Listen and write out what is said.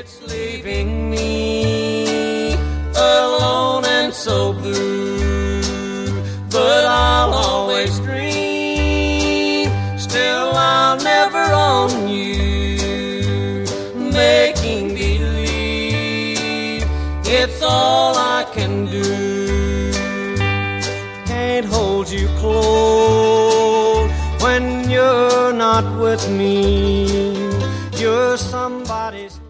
It's leaving me alone and so blue, but I'll always dream, still I'll never own you, making believe it's all I can do. Can't hold you close when you're not with me, you're somebody's